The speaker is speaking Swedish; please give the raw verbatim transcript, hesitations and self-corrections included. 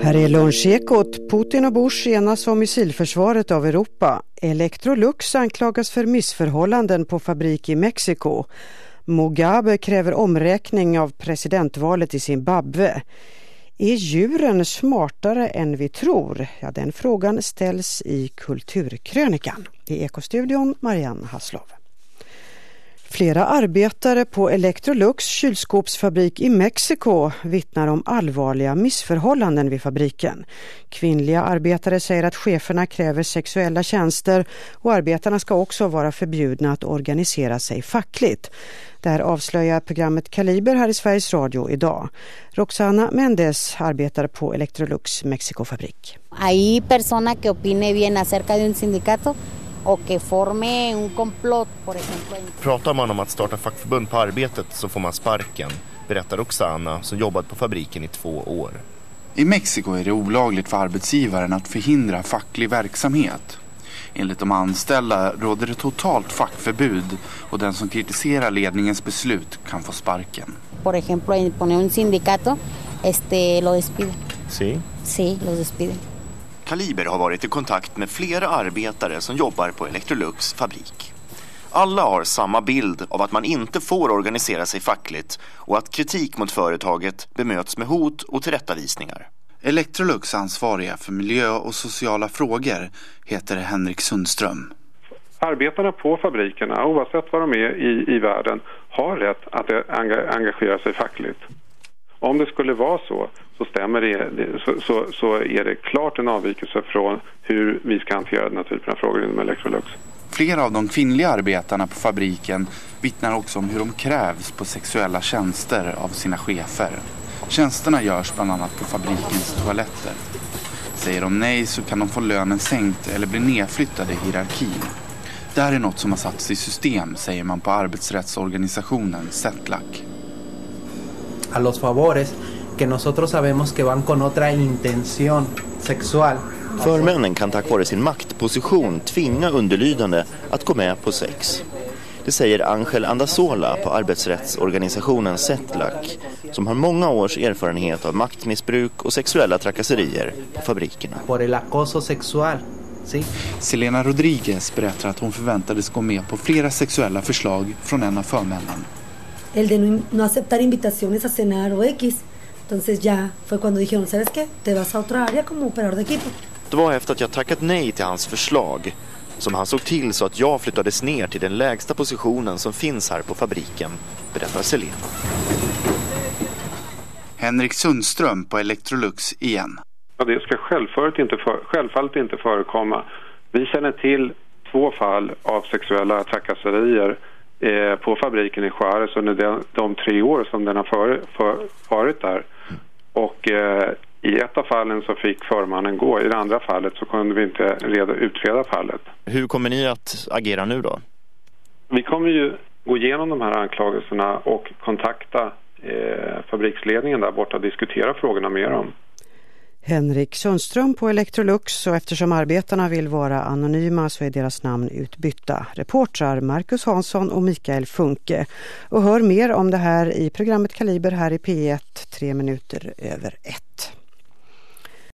Här är lunchekot. Putin och Bush enas om missilförsvaret av Europa. Electrolux anklagas för missförhållanden på fabrik i Mexiko. Mugabe kräver omräkning av presidentvalet i Zimbabwe. Är djuren smartare än vi tror? Ja, den frågan ställs i Kulturkrönikan. I Ekostudion Marianne Hasslov. Flera arbetare på Electrolux kylskåpsfabrik i Mexiko vittnar om allvarliga missförhållanden vid fabriken. Kvinnliga arbetare säger att cheferna kräver sexuella tjänster och arbetarna ska också vara förbjudna att organisera sig fackligt. Det här avslöjar programmet Kaliber här i Sveriges Radio idag. Roxana Mendes arbetar på Electrolux Mexikofabrik. Hay persona que opine bien acerca de un sindicato och que forme un complot, por ejemplo. Pratar man om att starta fackförbund på arbetet så får man sparken, berättar Roxana som jobbat på fabriken i två år. I Mexiko är det olagligt för arbetsgivaren att förhindra facklig verksamhet. Enligt de anställda råder det totalt fackförbud och den som kritiserar ledningens beslut kan få sparken. Por ejemplo, poner un sindicato, este lo despiden. Sí. Sí, lo despiden. Kaliber har varit i kontakt med flera arbetare som jobbar på Electrolux fabrik. Alla har samma bild av att man inte får organisera sig fackligt och att kritik mot företaget bemöts med hot och tillrättavisningar. Electrolux ansvariga för miljö och sociala frågor heter Henrik Sundström. Arbetarna på fabrikerna, oavsett vad de är i, i världen, har rätt att engagera sig fackligt. Om det skulle vara så, så stämmer det, så, så, så är det klart en avvikelse från hur vi ska hantera den här typen av frågor inom Electrolux. Flera av de kvinnliga arbetarna på fabriken vittnar också om hur de krävs på sexuella tjänster av sina chefer. Tjänsterna görs bland annat på fabrikens toaletter. Säger de nej så kan de få lönen sänkt eller bli nedflyttade i hierarkin. Det här är något som har satts i system, säger man på arbetsrättsorganisationen Setlac. A los favores que nosotros sabemos que van con otra intención sexual. Förmännen kan tack vare sin maktposition tvinga underlydande att gå med på sex. Det säger Angel Andasola på arbetsrättsorganisationen Setlac, som har många års erfarenhet av maktmissbruk och sexuella trakasserier på fabrikerna. Por el acoso sexual. Sí. Selena Rodriguez berättar att hon förväntades gå med på flera sexuella förslag från en av förmännen. El de no, no aceptar invitaciones a cenar o X. Entonces ya fue cuando dijeron, ¿sabes qué? Te vas a otra área como operador de equipo. Det var efter att jag tackat nej till hans förslag som han såg till så att jag flyttades ner till den lägsta positionen som finns här på fabriken, berättar Selena. Henrik Sundström på Electrolux igen. Ja, det ska självfallet inte, för, självfallet inte förekomma. Vi känner till två fall av sexuella trakasserier eh, på fabriken i Juárez under de, de tre år som den har för, för, varit där. Och eh, i ett av fallen så fick förmannen gå. I det andra fallet så kunde vi inte reda, utreda fallet. Hur kommer ni att agera nu då? Vi kommer ju gå igenom de här anklagelserna och kontakta eh, fabriksledningen där borta och diskutera frågorna mer om. Henrik Sundström på Electrolux, och eftersom arbetarna vill vara anonyma så är deras namn utbytta. Reportrar Marcus Hansson och Mikael Funke. Och hör mer om det här i programmet Kaliber här i P ett, tre minuter över ett.